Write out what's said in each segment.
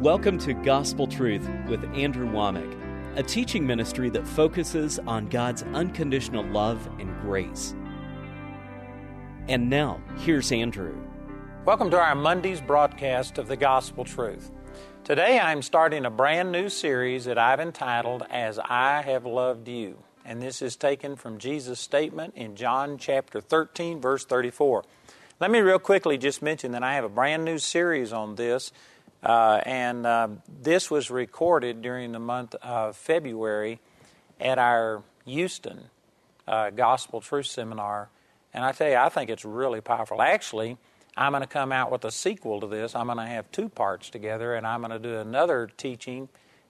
Welcome to Gospel Truth with Andrew Womack, a teaching ministry that focuses on God's unconditional love and grace. And now, here's Andrew. Welcome to our Monday's broadcast of the Gospel Truth. Today I'm starting a brand new series that I've entitled, As I Have Loved You. And this is taken from Jesus' statement in John chapter 13, verse 34. Let me real quickly just mention that I have a brand new series on this. This was recorded during the month of February at our Houston Gospel Truth Seminar. And I tell you, I think it's really powerful. Actually, I'm going to come out with a sequel to this. I'm going to have two parts together, and I'm going to do another teaching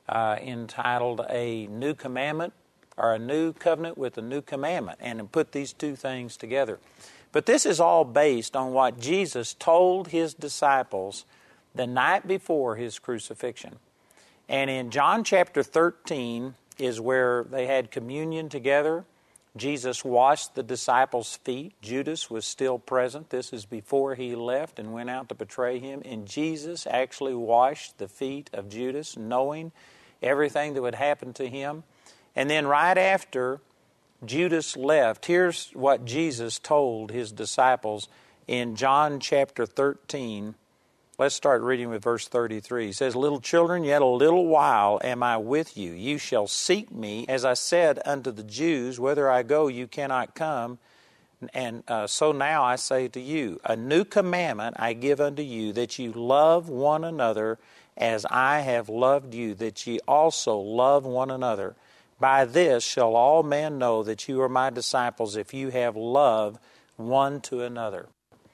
entitled A New Commandment, or A New Covenant with a New Commandment, and put these two things together. But this is all based on what Jesus told His disciples the night before His crucifixion. And in John chapter 13 is where they had communion together. Jesus washed the disciples' feet. Judas was still present. This is before he left and went out to betray Him. And Jesus actually washed the feet of Judas, knowing everything that would happen to him. And then right after Judas left, here's what Jesus told His disciples in John chapter 13. Let's start reading with verse 33. He says, Little children, yet a little while am I with you. You shall seek me, as I said unto the Jews, whither I go you cannot come. And so now I say to you, a new commandment I give unto you, that you love one another as I have loved you, that ye also love one another. By this shall all men know that you are my disciples, if you have love one to another.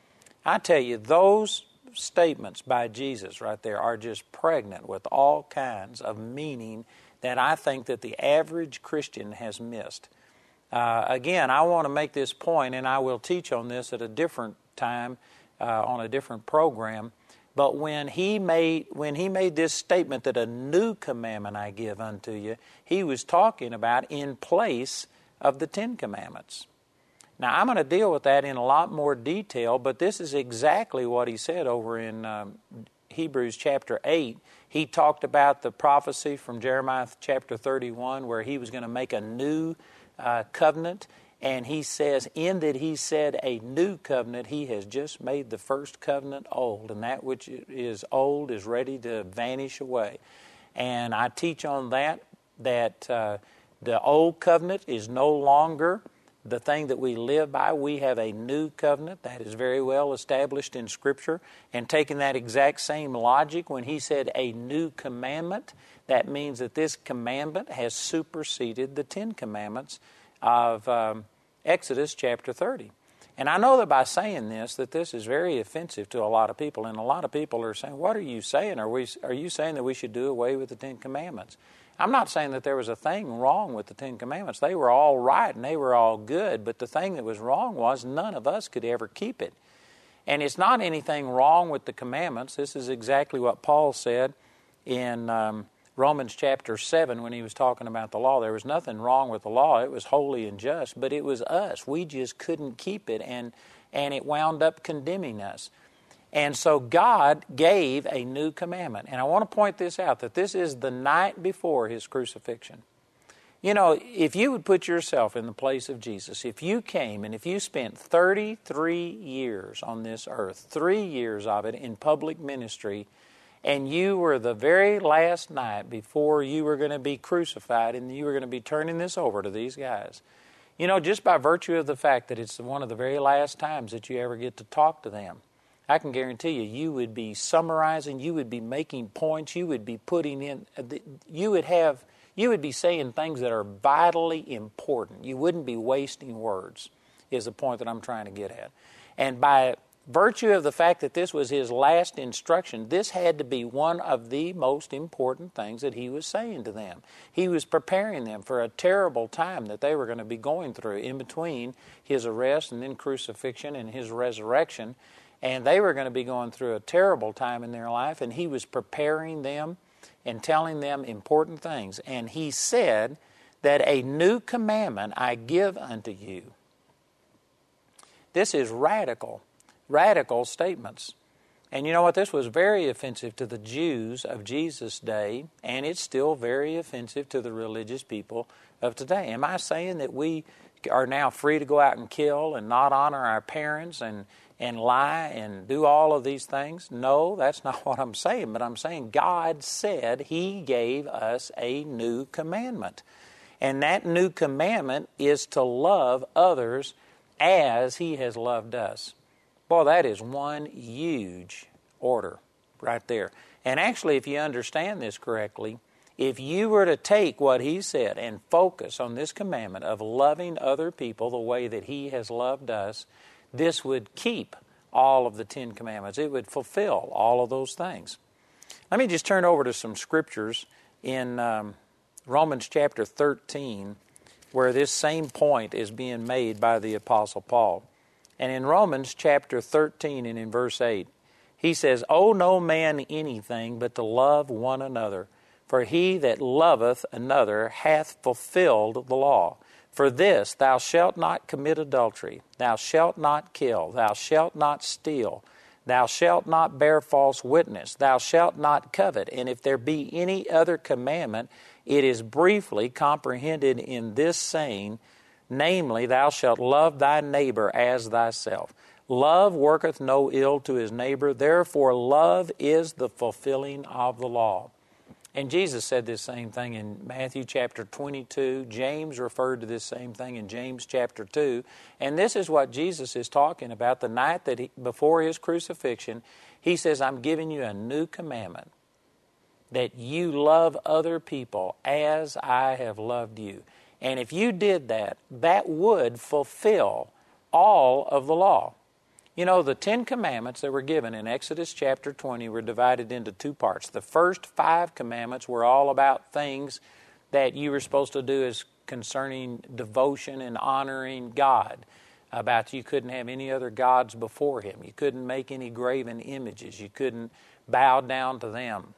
I tell you, those statements by Jesus right there are just pregnant with all kinds of meaning that I think that the average Christian has missed. Again, I want to make this point, and I will teach on this at a different time on a different program. But when he made this statement that a new commandment I give unto you, He was talking about in place of the Ten Commandments. Now, I'm going to deal with that in a lot more detail, but this is exactly what He said over in Hebrews chapter 8. He talked about the prophecy from Jeremiah chapter 31 where He was going to make a new covenant. And He says, in that He said a new covenant, He has just made the first covenant old. And that which is old is ready to vanish away. And I teach on that the old covenant is no longer the thing that we live by. We have a new covenant that is very well established in Scripture. And taking that exact same logic, when He said a new commandment, that means that this commandment has superseded the Ten Commandments of Exodus chapter 30. And I know that by saying this, that this is very offensive to a lot of people. And a lot of people are saying, what are you saying? Are you saying that we should do away with the Ten Commandments? I'm not saying that there was a thing wrong with the Ten Commandments. They were all right and they were all good, but the thing that was wrong was none of us could ever keep it. And it's not anything wrong with the commandments. This is exactly what Paul said in Romans chapter 7 when he was talking about the law. There was nothing wrong with the law. It was holy and just, but it was us. We just couldn't keep it, and it wound up condemning us. And so God gave a new commandment. And I want to point this out, that this is the night before His crucifixion. You know, if you would put yourself in the place of Jesus, if you came and if you spent 33 years on this earth, 3 years of it in public ministry, and you were the very last night before you were going to be crucified and you were going to be turning this over to these guys, you know, just by virtue of the fact that it's one of the very last times that you ever get to talk to them, I can guarantee you, you would be summarizing, you would be making points, you would be putting in, you would be saying things that are vitally important. You wouldn't be wasting words, is the point that I'm trying to get at. And by virtue of the fact that this was His last instruction, this had to be one of the most important things that He was saying to them. He was preparing them for a terrible time that they were going to be going through in between His arrest and then crucifixion and His resurrection. And they were going to be going through a terrible time in their life, and He was preparing them and telling them important things. And He said that a new commandment I give unto you. This is radical statements. And you know what? This was very offensive to the Jews of Jesus' day, and it's still very offensive to the religious people of today. Am I saying that we are now free to go out and kill and not honor our parents and lie and do all of these things? No, that's not what I'm saying. But I'm saying God said He gave us a new commandment. And that new commandment is to love others as He has loved us. Boy, that is one huge order right there. And actually, if you understand this correctly, if you were to take what He said and focus on this commandment of loving other people the way that He has loved us, this would keep all of the 10 Commandments. It would fulfill all of those things. Let me just turn over to some scriptures in Romans chapter 13, where this same point is being made by the Apostle Paul. And in Romans chapter 13 and in verse 8, he says, "Owe no man anything but to love one another, for he that loveth another hath fulfilled the law. For this, thou shalt not commit adultery, thou shalt not kill, thou shalt not steal, thou shalt not bear false witness, thou shalt not covet. And if there be any other commandment, it is briefly comprehended in this saying, namely, thou shalt love thy neighbor as thyself. Love worketh no ill to his neighbor, therefore love is the fulfilling of the law." And Jesus said this same thing in Matthew chapter 22. James referred to this same thing in James chapter 2. And this is what Jesus is talking about the night that before His crucifixion. He says, "I'm giving you a new commandment, that you love other people as I have loved you." And if you did that, that would fulfill all of the law. You know, the 10 Commandments that were given in Exodus chapter 20 were divided into 2 parts. The first 5 commandments were all about things that you were supposed to do as concerning devotion and honoring God. About you couldn't have any other gods before Him. You couldn't make any graven images. You couldn't bow down to them.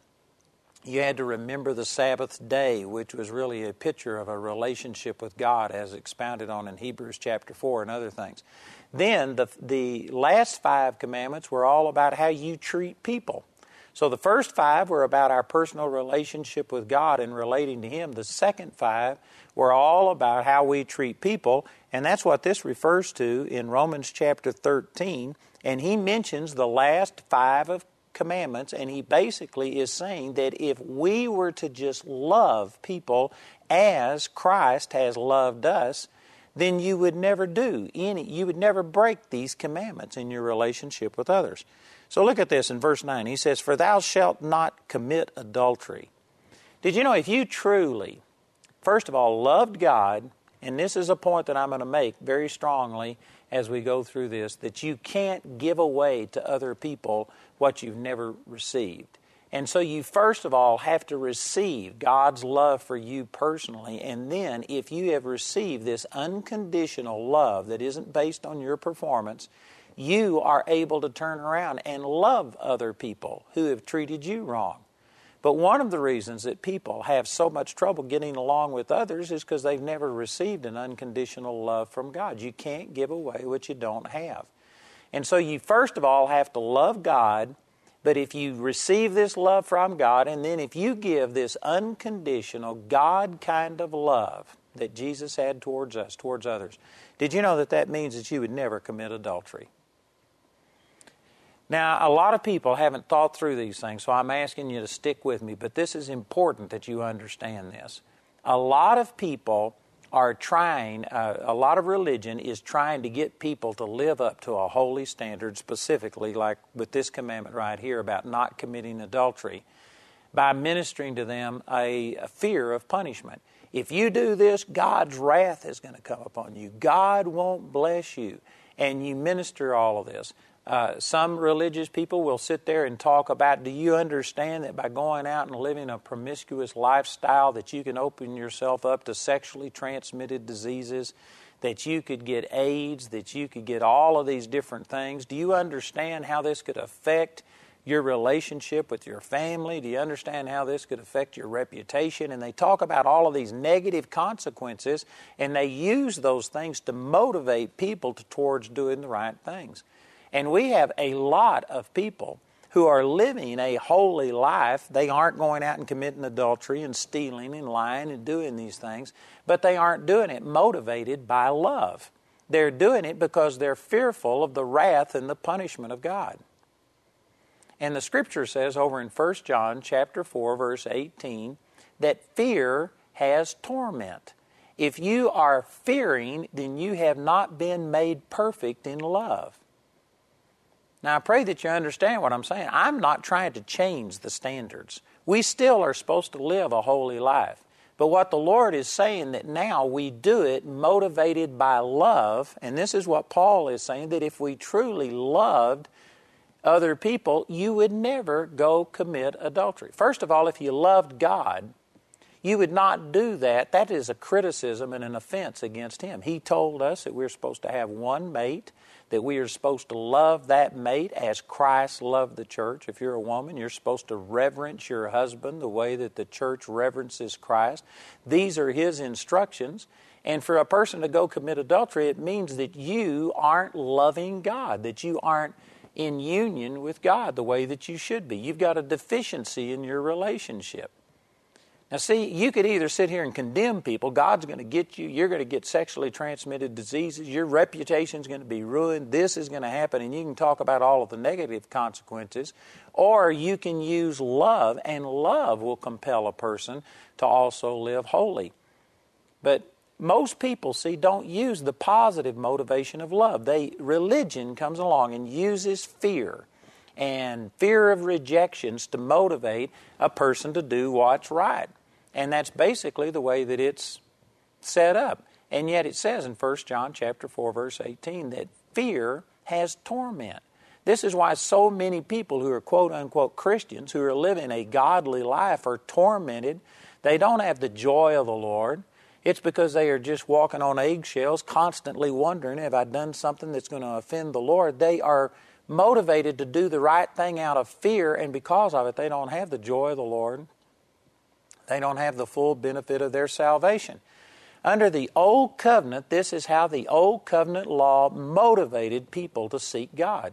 You had to remember the Sabbath day, which was really a picture of a relationship with God as expounded on in Hebrews chapter 4 and other things. Then the last 5 commandments were all about how you treat people. So the first 5 were about our personal relationship with God and relating to Him. The second 5 were all about how we treat people, and that's what this refers to in Romans chapter 13. And he mentions the last 5 of commandments, and he basically is saying that if we were to just love people as Christ has loved us, then you would never you would never break these commandments in your relationship with others. So look at this in verse 9. He says, "For thou shalt not commit adultery." Did you know if you truly, first of all, loved God, and this is a point that I'm going to make very strongly as we go through this, that you can't give away to other people what you've never received. And so you first of all have to receive God's love for you personally, and then if you have received this unconditional love that isn't based on your performance, you are able to turn around and love other people who have treated you wrong. But one of the reasons that people have so much trouble getting along with others is because they've never received an unconditional love from God. You can't give away what you don't have. And so you first of all have to love God, but if you receive this love from God, and then if you give this unconditional God kind of love that Jesus had towards us, towards others, did you know that that means that you would never commit adultery? Now, a lot of people haven't thought through these things, so I'm asking you to stick with me, but this is important that you understand this. A lot of people are trying, a lot of religion is trying to get people to live up to a holy standard, specifically like with this commandment right here about not committing adultery, by ministering to them a fear of punishment. If you do this, God's wrath is going to come upon you. God won't bless you. And you minister all of this. Some religious people will sit there and talk about, do you understand that by going out and living a promiscuous lifestyle that you can open yourself up to sexually transmitted diseases, that you could get AIDS, that you could get all of these different things? Do you understand how this could affect your relationship with your family? Do you understand how this could affect your reputation? And they talk about all of these negative consequences, and they use those things to motivate people towards doing the right things. And we have a lot of people who are living a holy life. They aren't going out and committing adultery and stealing and lying and doing these things, but they aren't doing it motivated by love. They're doing it because they're fearful of the wrath and the punishment of God. And the Scripture says over in 1 John chapter 4, verse 18, that fear has torment. If you are fearing, then you have not been made perfect in love. Now, I pray that you understand what I'm saying. I'm not trying to change the standards. We still are supposed to live a holy life. But what the Lord is saying, that now we do it motivated by love, and this is what Paul is saying, that if we truly loved other people, you would never go commit adultery. First of all, if you loved God, you would not do that. That is a criticism and an offense against Him. He told us that we're supposed to have one mate, that we are supposed to love that mate as Christ loved the church. If you're a woman, you're supposed to reverence your husband the way that the church reverences Christ. These are His instructions. And for a person to go commit adultery, it means that you aren't loving God, that you aren't in union with God the way that you should be. You've got a deficiency in your relationship. Now see, you could either sit here and condemn people, God's going to get you, you're going to get sexually transmitted diseases, your reputation's going to be ruined, this is going to happen, and you can talk about all of the negative consequences, or you can use love, and love will compel a person to also live holy. But most people, see, don't use the positive motivation of love. Religion comes along and uses fear and fear of rejections to motivate a person to do what's right. And that's basically the way that it's set up. And yet it says in 1 John chapter 4, verse 18, that fear has torment. This is why so many people who are quote-unquote Christians, who are living a godly life, are tormented. They don't have the joy of the Lord. It's because they are just walking on eggshells, constantly wondering, have I done something that's going to offend the Lord? They are motivated to do the right thing out of fear, and because of it, they don't have the joy of the Lord. They don't have the full benefit of their salvation. Under the Old Covenant, this is how the Old Covenant law motivated people to seek God.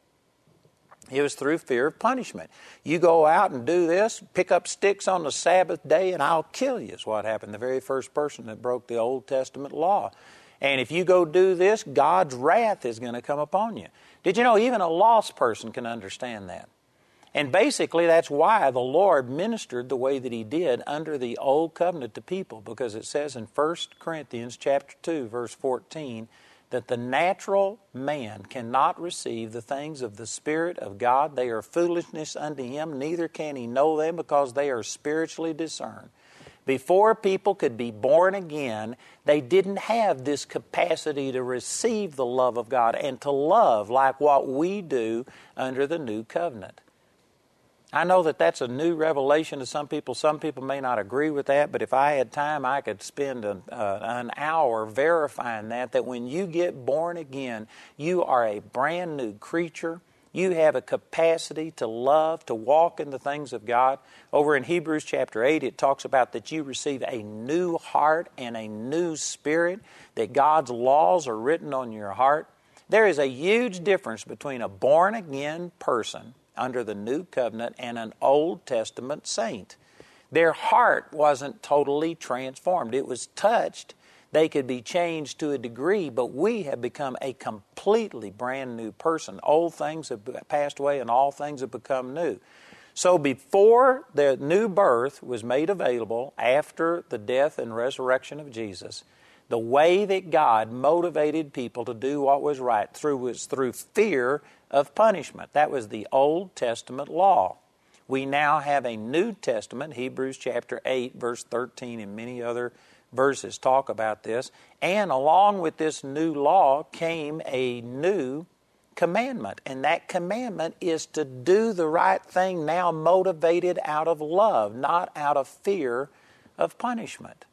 It was through fear of punishment. You go out and do this, pick up sticks on the Sabbath day, and I'll kill you, is what happened. The very first person that broke the Old Testament law. And if you go do this, God's wrath is going to come upon you. Did you know even a lost person can understand that? And basically that's why the Lord ministered the way that He did under the Old Covenant to people, because it says in 1 Corinthians chapter 2, verse 14, that the natural man cannot receive the things of the Spirit of God. They are foolishness unto him, neither can he know them, because they are spiritually discerned. Before people could be born again, they didn't have this capacity to receive the love of God and to love like what we do under the New Covenant. I know that that's a new revelation to some people. Some people may not agree with that, but if I had time, I could spend an hour verifying that when you get born again, you are a brand new creature. You have a capacity to love, to walk in the things of God. Over in Hebrews chapter 8, it talks about that you receive a new heart and a new spirit, that God's laws are written on your heart. There is a huge difference between a born-again person under the New Covenant and an Old Testament saint. Their heart wasn't totally transformed. It was touched. They could be changed to a degree, but we have become a completely brand new person. Old things have passed away and all things have become new. So before the new birth was made available, after the death and resurrection of Jesus, the way that God motivated people to do what was right was through fear of punishment. That was the Old Testament law. We now have a New Testament. Hebrews chapter 8, verse 13, and many other verses talk about this. And along with this new law came a new commandment. And that commandment is to do the right thing, now motivated out of love, not out of fear of punishment.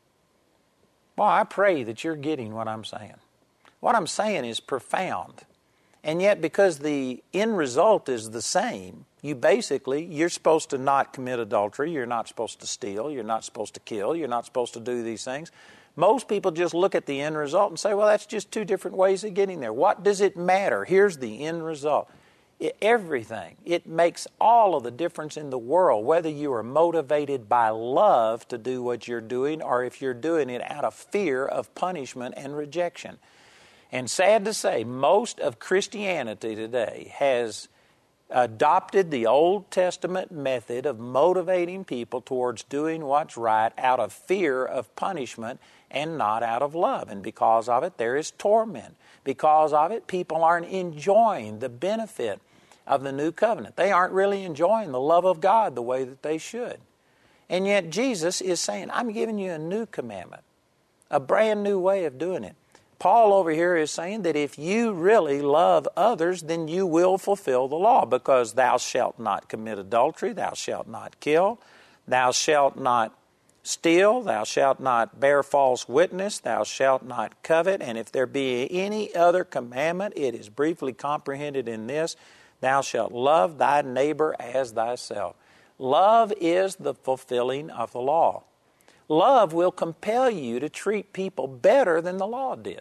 Well, I pray that you're getting what I'm saying. What I'm saying is profound. And yet, because the end result is the same, you're supposed to not commit adultery, you're not supposed to steal, you're not supposed to kill, you're not supposed to do these things. Most people just look at the end result and say, well, that's just two different ways of getting there. What does it matter? Here's the end result. everything. It makes all of the difference in the world, whether you are motivated by love to do what you're doing or if you're doing it out of fear of punishment and rejection. And sad to say, most of Christianity today has adopted the Old Testament method of motivating people towards doing what's right out of fear of punishment and not out of love. And because of it, there is torment. Because of it, people aren't enjoying the benefit of the new covenant. They aren't really enjoying the love of God the way that they should. And yet Jesus is saying, I'm giving you a new commandment, a brand new way of doing it. Paul over here is saying that if you really love others, then you will fulfill the law, because thou shalt not commit adultery, thou shalt not kill, thou shalt not steal, thou shalt not bear false witness, thou shalt not covet, and if there be any other commandment, it is briefly comprehended in this, thou shalt love thy neighbor as thyself. Love is the fulfilling of the law. Love will compel you to treat people better than the law did.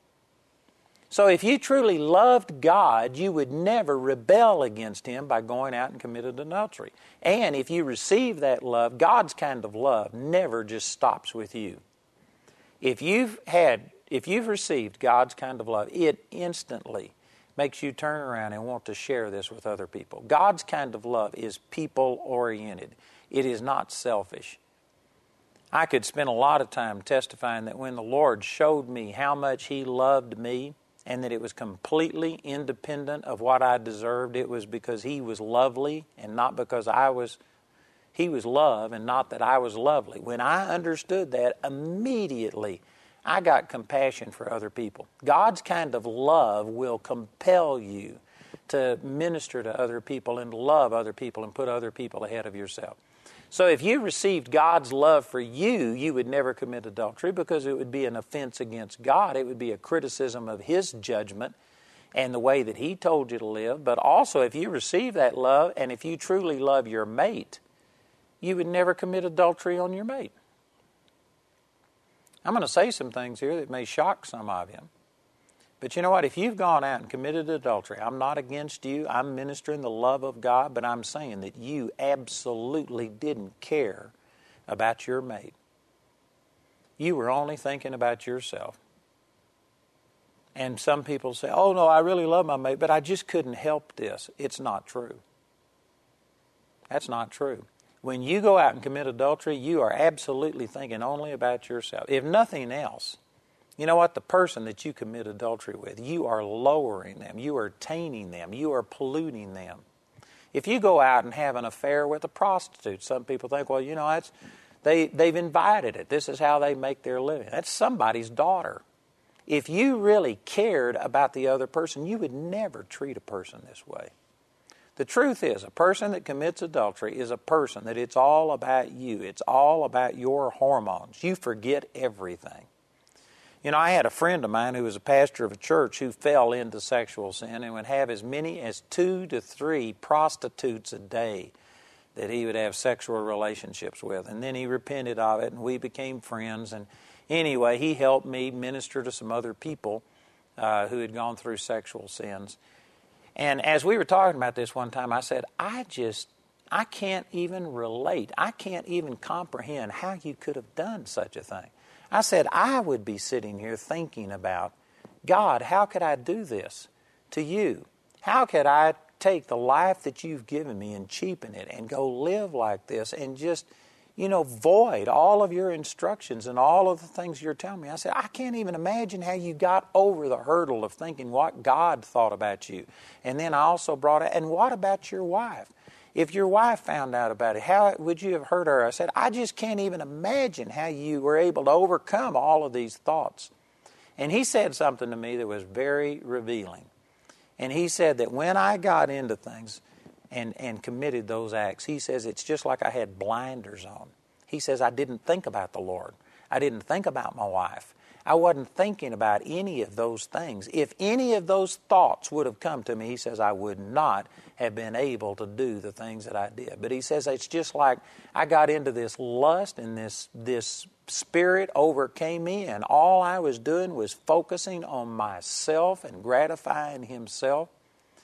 So if you truly loved God, you would never rebel against Him by going out and committing adultery. And if you receive that love, God's kind of love never just stops with you. If you've received God's kind of love, it instantly makes you turn around and want to share this with other people. God's kind of love is people-oriented. It is not selfish. I could spend a lot of time testifying that when the Lord showed me how much He loved me and that it was completely independent of what I deserved, it was because He was lovely and not because He was love and not that I was lovely. When I understood that, immediately I got compassion for other people. God's kind of love will compel you to minister to other people and love other people and put other people ahead of yourself. So if you received God's love for you, you would never commit adultery, because it would be an offense against God. It would be a criticism of His judgment and the way that He told you to live. But also, if you receive that love and if you truly love your mate, you would never commit adultery on your mate. I'm going to say some things here that may shock some of you. But you know what? If you've gone out and committed adultery, I'm not against you. I'm ministering the love of God, but I'm saying that you absolutely didn't care about your mate. You were only thinking about yourself. And some people say, oh no, I really love my mate, but I just couldn't help this. It's not true. That's not true. When you go out and commit adultery, you are absolutely thinking only about yourself. If nothing else, you know what? The person that you commit adultery with, you are lowering them. You are tainting them. You are polluting them. If you go out and have an affair with a prostitute, some people think, well, you know, they've invited it. This is how they make their living. That's somebody's daughter. If you really cared about the other person, you would never treat a person this way. The truth is, a person that commits adultery is a person that it's all about you. It's all about your hormones. You forget everything. You know, I had a friend of mine who was a pastor of a church who fell into sexual sin and would have as many as 2 to 3 prostitutes a day that he would have sexual relationships with. And then he repented of it, and we became friends. And anyway, he helped me minister to some other people who had gone through sexual sins. And as we were talking about this one time, I said, I can't even relate. I can't even comprehend how you could have done such a thing. I said, I would be sitting here thinking about, God, how could I do this to you? How could I take the life that you've given me and cheapen it and go live like this and just, you know, void all of your instructions and all of the things you're telling me? I said, I can't even imagine how you got over the hurdle of thinking what God thought about you. And then I also brought it, and what about your wife? If your wife found out about it, how would you have hurt her? I said, I just can't even imagine how you were able to overcome all of these thoughts. And he said something to me that was very revealing. And he said that when I got into things and committed those acts, he says it's just like I had blinders on. He says I didn't think about the Lord. I didn't think about my wife. I wasn't thinking about any of those things. If any of those thoughts would have come to me, he says, I would not have been able to do the things that I did. But he says it's just like I got into this lust and this spirit overcame me, and all I was doing was focusing on myself and gratifying himself.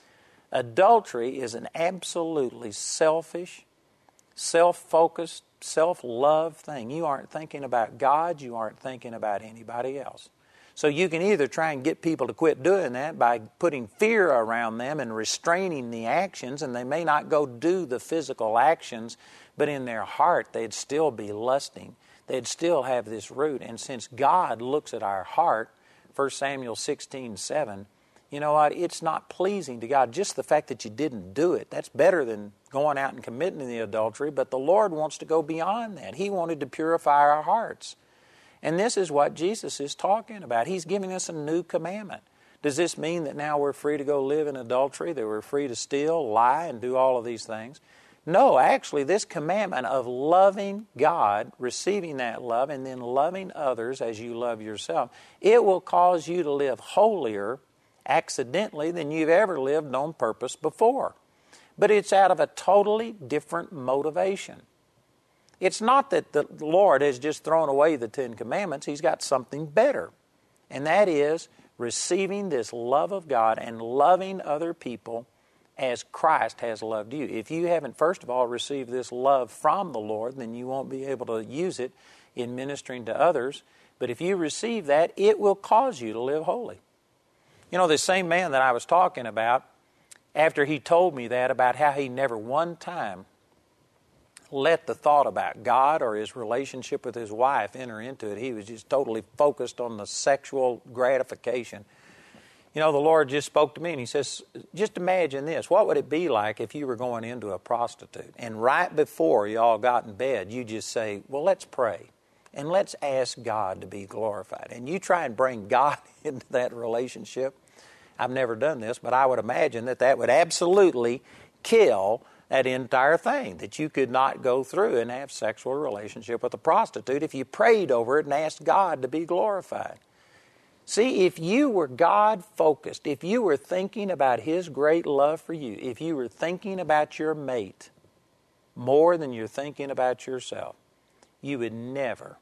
Adultery is an absolutely selfish, self-focused, self-love thing. You aren't thinking about God. You aren't thinking about anybody else. So you can either try and get people to quit doing that by putting fear around them and restraining the actions, and they may not go do the physical actions, but in their heart they'd still be lusting. They'd still have this root. And since God looks at our heart, 1 Samuel 16:7, you know what? It's not pleasing to God. Just the fact that you didn't do it, that's better than going out and committing the adultery, but the Lord wants to go beyond that. He wanted to purify our hearts. And this is what Jesus is talking about. He's giving us a new commandment. Does this mean that now we're free to go live in adultery, that we're free to steal, lie, and do all of these things? No, actually, this commandment of loving God, receiving that love, and then loving others as you love yourself, it will cause you to live holier accidentally than you've ever lived on purpose before. But it's out of a totally different motivation. It's not that the Lord has just thrown away the Ten Commandments. He's got something better. And that is receiving this love of God and loving other people as Christ has loved you. If you haven't, first of all, received this love from the Lord, then you won't be able to use it in ministering to others. But if you receive that, it will cause you to live holy. You know, this same man that I was talking about, after he told me that about how he never one time let the thought about God or his relationship with his wife enter into it. He was just totally focused on the sexual gratification. You know, the Lord just spoke to me and He says, just imagine this. What would it be like if you were going into a prostitute and right before you all got in bed, you just say, well, let's pray and let's ask God to be glorified. And you try and bring God into that relationship. I've never done this, but I would imagine that that would absolutely kill that entire thing, that you could not go through and have sexual relationship with a prostitute if you prayed over it and asked God to be glorified. See, if you were God-focused, if you were thinking about His great love for you, if you were thinking about your mate more than you're thinking about yourself, you would never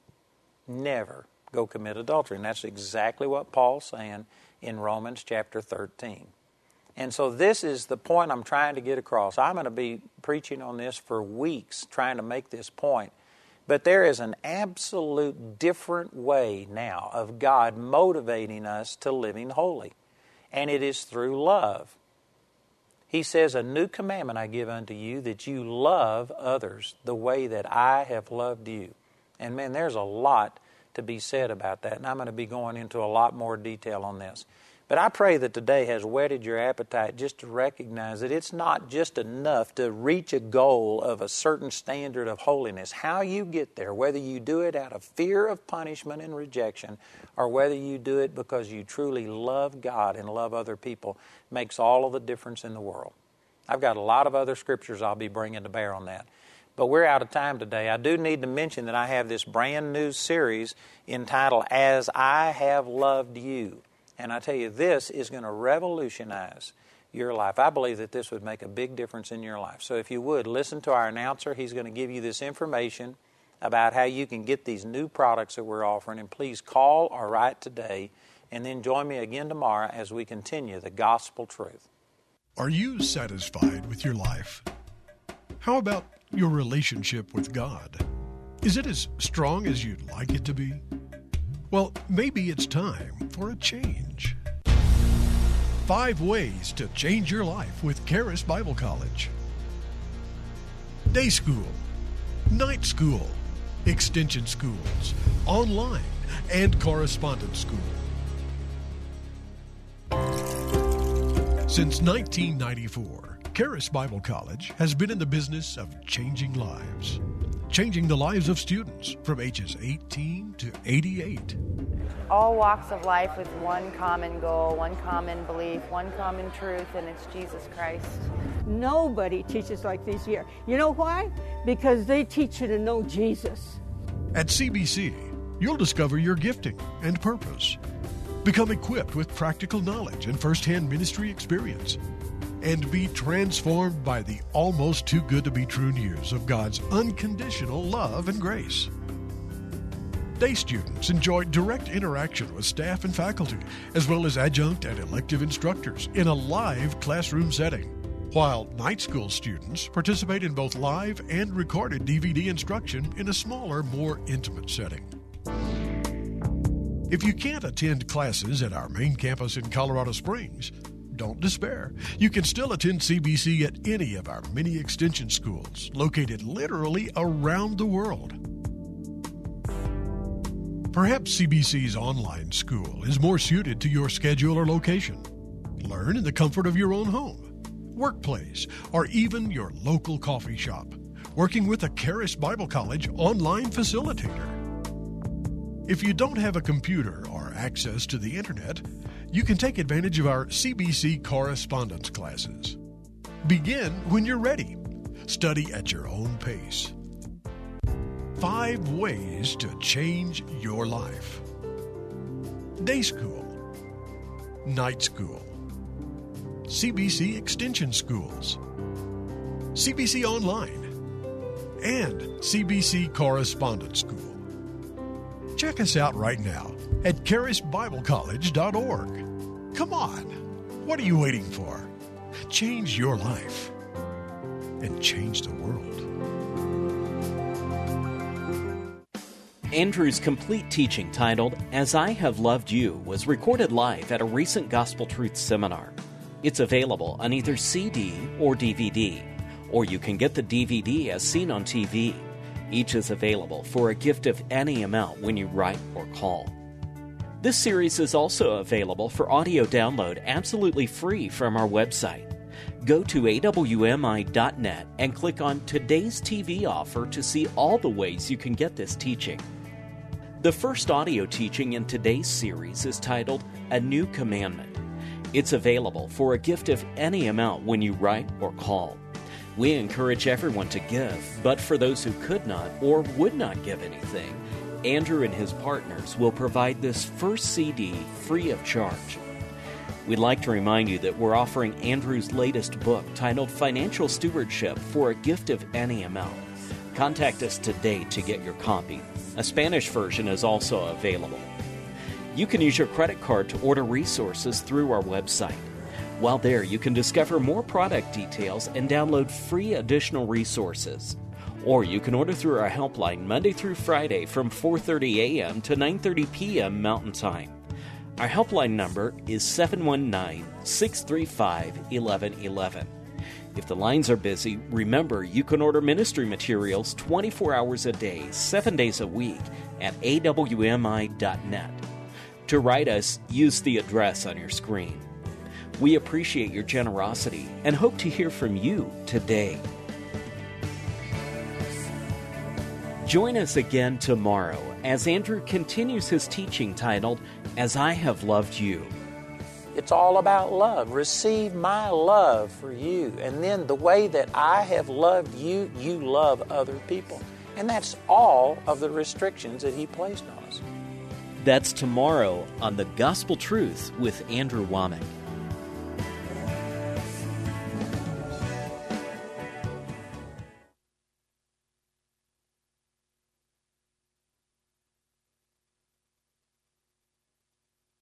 go commit adultery. And that's exactly what Paul's saying in Romans chapter 13. And so this is the point I'm trying to get across. I'm going to be preaching on this for weeks, trying to make this point. But there is an absolute different way now of God motivating us to living holy. And it is through love. He says, a new commandment I give unto you, that you love others the way that I have loved you. And man, there's a lot to be said about that. And I'm going to be going into a lot more detail on this. But I pray that today has whetted your appetite just to recognize that it's not just enough to reach a goal of a certain standard of holiness. How you get there, whether you do it out of fear of punishment and rejection, or whether you do it because you truly love God and love other people, makes all of the difference in the world. I've got a lot of other scriptures I'll be bringing to bear on that. But we're out of time today. I do need to mention that I have this brand new series entitled, As I Have Loved You. And I tell you, this is going to revolutionize your life. I believe that this would make a big difference in your life. So if you would, listen to our announcer. He's going to give you this information about how you can get these new products that we're offering. And please call or write today. And then join me again tomorrow as we continue the gospel truth. Are you satisfied with your life? How about your relationship with God? Is it as strong as you'd like it to be? Well, maybe it's time for a change. 5 ways to change your life with Charis Bible College. Day school, night school, extension schools, online, and correspondence school. Since 1994, Charis Bible College has been in the business of changing lives. Changing the lives of students from ages 18 to 88. All walks of life with one common goal, one common belief, one common truth, and it's Jesus Christ. Nobody teaches like these here. You know why? Because they teach you to know Jesus. At CBC, you'll discover your gifting and purpose. Become equipped with practical knowledge and first-hand ministry experience. And be transformed by the almost too good to be true news of God's unconditional love and grace. Day students enjoy direct interaction with staff and faculty, as well as adjunct and elective instructors in a live classroom setting. while night school students participate in both live and recorded DVD instruction in a smaller, more intimate setting. If you can't attend classes at our main campus in Colorado Springs, don't despair. You can still attend CBC at any of our many extension schools located literally around the world. Perhaps CBC's online school is more suited to your schedule or location. Learn in the comfort of your own home, workplace, or even your local coffee shop, working with a Charis Bible College online facilitator. If you don't have a computer or access to the internet, you can take advantage of our CBC correspondence classes. Begin when you're ready. Study at your own pace. 5 ways to change your life. Day school, night school, CBC extension schools, CBC online, and CBC correspondence school. Check us out right now at charisbiblecollege.org. Come on, what are you waiting for? Change your life and change the world. Andrew's complete teaching titled As I Have Loved You was recorded live at a recent Gospel Truth seminar. It's available on either CD or DVD, or you can get the DVD as seen on TV. Each is available for a gift of any amount when you write or call. This series is also available for audio download absolutely free from our website. Go to awmi.net and click on Today's TV Offer to see all the ways you can get this teaching. The first audio teaching in today's series is titled A New Commandment. It's available for a gift of any amount when you write or call. We encourage everyone to give, but for those who could not or would not give anything, Andrew and his partners will provide this first CD free of charge. We'd like to remind you that we're offering Andrew's latest book titled Financial Stewardship for a gift of any amount. Contact us today to get your copy. A Spanish version is also available. You can use your credit card to order resources through our website. While there, you can discover more product details and download free additional resources. Or you can order through our helpline Monday through Friday from 4:30 a.m. to 9:30 p.m. Mountain Time. Our helpline number is 719-635-1111. If the lines are busy, remember you can order ministry materials 24 hours a day, 7 days a week at awmi.net. To write us, use the address on your screen. We appreciate your generosity and hope to hear from you today. Join us again tomorrow as Andrew continues his teaching titled, As I Have Loved You. It's all about love. Receive my love for you. And then the way that I have loved you, you love other people. And that's all of the restrictions that he placed on us. That's tomorrow on The Gospel Truth with Andrew Womack.